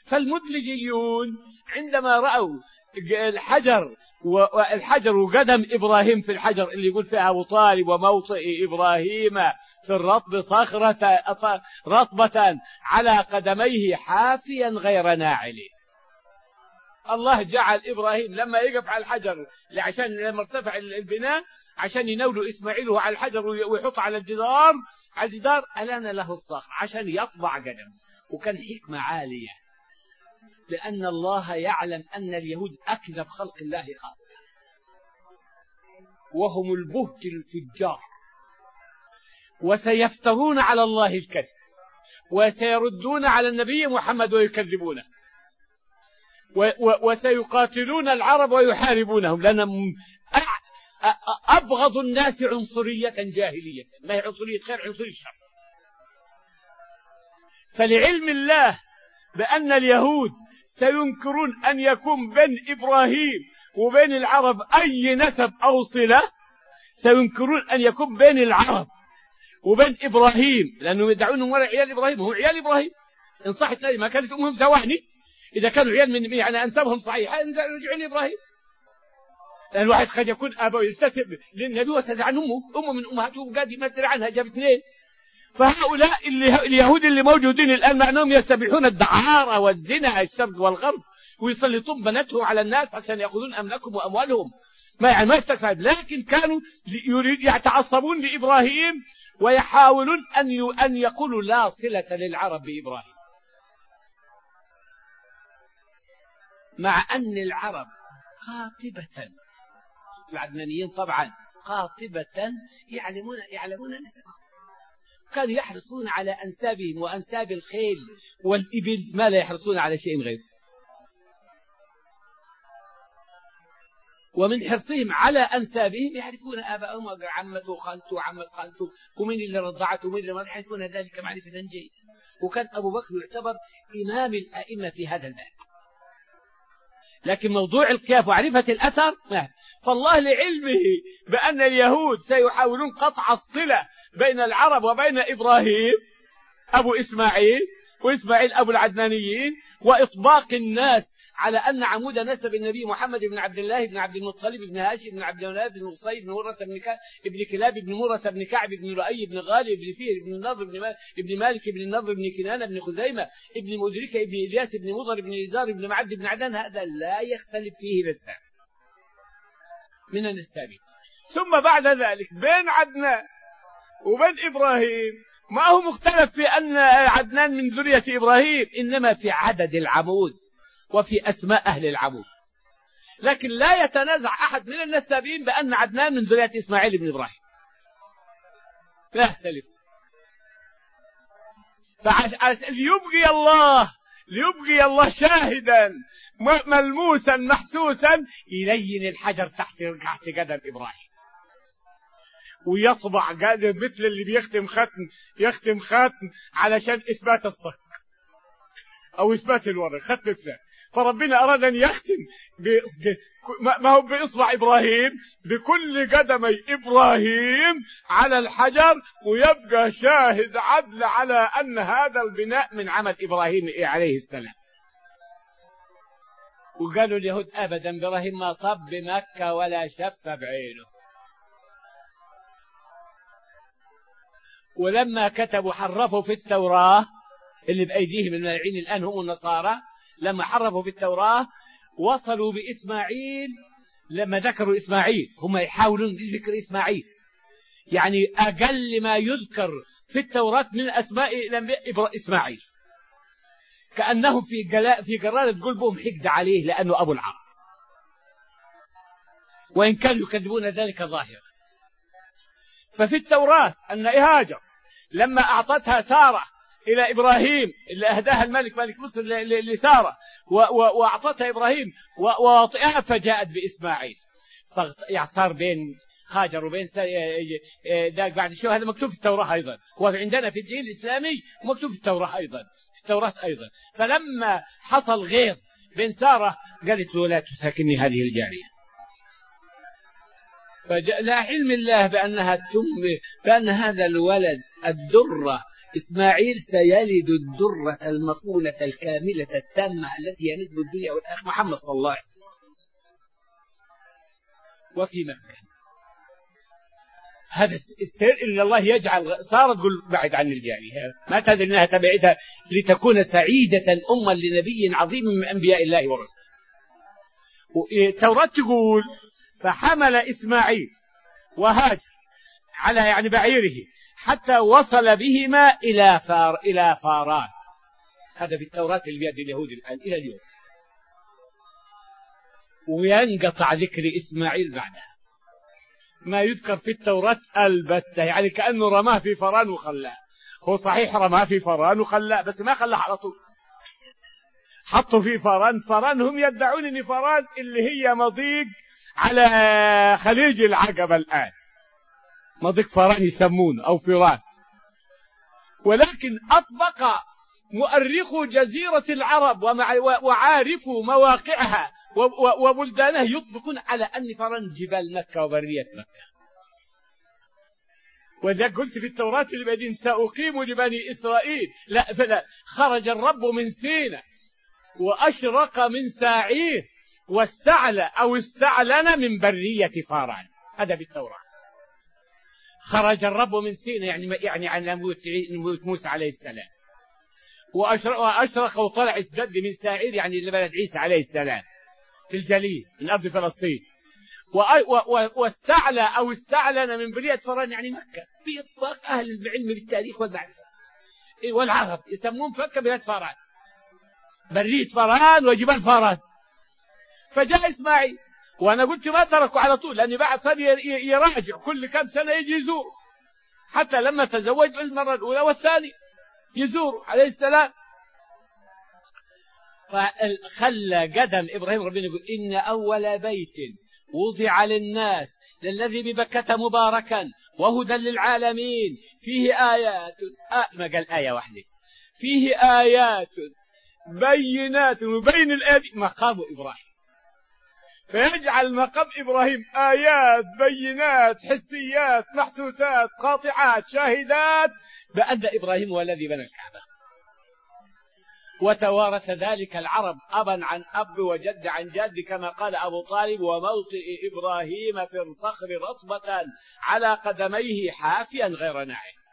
فالمدلجيون عندما رأوا الحجر وقدم إبراهيم في الحجر اللي يقول فيها أبو طالب وموطئ إبراهيم في الرطب صخرة رطبة على قدميه حافيا غير ناعله. الله جعل إبراهيم لما يقف على الحجر عشان لما ارتفع البناء عشان ينولوا إسماعيل على الحجر ويحط على الجدار ألان له الصخر عشان يطبع قدم. وكان حكمة عالية، لأن الله يعلم أن اليهود أكذب خلق الله خاطئ، وهم البهت الفجار، وسيفترون على الله الكذب، وسيردون على النبي محمد ويكذبونه، وسيقاتلون العرب ويحاربونهم، لأنهم أبغض الناس عنصرية جاهلية، ما هي عنصرية خير، عنصرية شر. فلعلم الله بأن اليهود سينكرون أن يكون بين إبراهيم وبين العرب أي نسب أو صلة، سينكرون أن يكون بين العرب وبين إبراهيم، لأنه يدعون ولا عيال إبراهيم، هم عيال إبراهيم إن صحت ما كانت أمهم زواني، إذا كانوا عيال من يعني أنسابهم صحيحة يرجعون لإبراهيم. لأن الواحد قد يكون أبوه يلتسب للنبي وتدعى عن أمه من أمهاته قاعد يمثل عنها جاب اثنين. فهؤلاء اليهود اللي موجودين الآن مع أنهم يستبيحون الدعارة والزنا الشرق والغرب ويسلطون بناتهم على الناس عشان يأخذون أملاكهم وأموالهم، ما يستكسب، لكن كانوا يتعصبون لإبراهيم ويحاولون أن يقولوا لا صلة للعرب بإبراهيم، مع أن العرب قاطبة، العدنانيين طبعا قاطبة يعلمون نسبهم، كانوا يحرصون على أنسابهم وأنساب الخيل والإبل ما لا يحرصون على شيء غيره. ومن حرصهم على أنسابهم يعرفون آباءهم وعمته وخالته وعمة خالته ومن اللي رضعته ومن اللي ما يعرفون ذلك معرفة جيدة. وكان أبو بكر يعتبر إمام الأئمة في هذا الباب، لكن موضوع القياس وعرفة الأثر ما. فالله لعلمه بأن اليهود سيحاولون قطع الصلة بين العرب وبين إبراهيم أبو إسماعيل وإسماعيل أبو العدنانيين، وإطباق الناس على أن عمود نسب النبي محمد بن عبد الله بن عبد المطلب بن هاشم بن عبد مناف بن قصي بن مرة بن كلاب بن مرة بن كعب بن لؤي بن غالب بن فير بن النضر بن مالك بن النضر بن كنانة بن خزيمة بن مدركة بن إلياس بن مضر بن إزار بن معد بن عدنان، هذا لا يختلف فيه الإسلام من النسابين. ثم بعد ذلك بين عدنان وبين إبراهيم ما هو مختلف في أن عدنان من ذرية إبراهيم، إنما في عدد العمود وفي أسماء أهل العمود، لكن لا يتنازع أحد من النسابين بأن عدنان من ذرية إسماعيل بن إبراهيم، لا يختلف. ليبقي الله شاهدا ملموسا محسوسا يلين الحجر تحت قدم إبراهيم ويطبع قادر مثل اللي يختم ختم علشان إثبات الصك أو إثبات الورق، ختم الثاني. فربنا أراد أن يختم ما هو بإصبع إبراهيم بكل قدمي إبراهيم على الحجر، ويبقى شاهد عدل على أن هذا البناء من عمل إبراهيم عليه السلام. وقالوا اليهود أبدا إبراهيم ما طب بمكة ولا شف بعينه. ولما كتبوا حرفوا في التوراة اللي بأيديهم الملاعين الآن هم النصارى، لما حرفوا في التوراة وصلوا بإسماعيل، لما ذكروا إسماعيل هم يحاولون بذكر إسماعيل، يعني أقل ما يذكر في التوراة من أسماء إسماعيل، كأنهم في قرارة قلبهم حقد عليه لأنه أبو العرب، وإن كانوا يكذبون ذلك ظاهرا. ففي التوراة أن هاجر لما أعطتها سارة إلى إبراهيم اللي أهداها الملك ملك مصر لسارة وأعطتها إبراهيم ووطئها فجاءت بإسماعيل، فصار بين هاجر وبين ذاك بعد شو. هذا مكتوب في التوراة أيضا، وعندنا في الدين الإسلامي مكتوب في التوراة أيضا. فلما حصل غيظ بين سارة قالت له لا تساكني هذه الجارية، فجاء علم الله بأن هذا الولد الدرة إسماعيل سيلد الدرة المصونة الكاملة التامة التي يندب الدنيا والآخرة، محمد صلى الله عليه وسلم. وفي مكة هذا السير إلا الله يجعل صار تقول بعد عن الجارية ما تدري أنها تبعتها لتكون سعيدة أما لنبي عظيم من أنبياء الله ورسله. التوراة تقول فحمل إسماعيل وهاجر على يعني بعيره حتى وصل بهما إلى فاران. هذا في التوراة اللي بيد اليهود الآن إلى اليوم، وينقطع ذكر إسماعيل بعدها، ما يذكر في التوراة البتة، يعني كأنه رماه في فران وخلاه. هو صحيح رماه في فران وخلاه، بس ما خلاه على طول، حطوا في فران. فران هم يدعون ان فران اللي هي مضيق على خليج العقبة الآن، مضيق فران يسمونه أو فران. ولكن أطبق مؤرخو جزيرة العرب وعارفوا مواقعها وبلدانها يطبقون على أن فران جبال مكة وبرية مكة. وإذا قلت في التوراة اللي بعدين سأقيم لبني إسرائيل، لا فلا، خرج الرب من سينا وأشرق من ساعير واستعلى أو استعلن من برية فاران. هذا في التوراة. خرج الرب من سينا يعني عن موت موسى عليه السلام، وأشرق وطلع ازدد من ساعير يعني لبلد عيسى عليه السلام في الجليل من أرض فلسطين. واستعلى أو استعلن من برية فاران يعني مكة، بإطلاق أهل العلم بالتاريخ والمعرفة والعرب يسمون فكة بلاد فاران، برية فاران وجبال فاران. فجاء إسماعيل، وأنا قلت ما تركوا على طول، لأني بعد صار يراجع كل كم سنة يجي يزور، حتى لما تزوج المرة الأولى والثانية يزور عليه السلام. فخلى قدم إبراهيم، ربنا يقول إن أول بيت وضع للناس للذي ببكة مباركا وهدى للعالمين فيه آيات ما قال آية واحدة، فيه آيات بينات، وبين الآيات مقام إبراهيم، فيجعل مقام إبراهيم آيات بينات حسيات محسوسات قاطعات شاهدات بأن إبراهيم هو الذي بنى الكعبة. وتوارث ذلك العرب أبا عن أب وجد عن جد، كما قال أبو طالب وموطئ إبراهيم في الصخر رطبة على قدميه حافيا غير ناعم.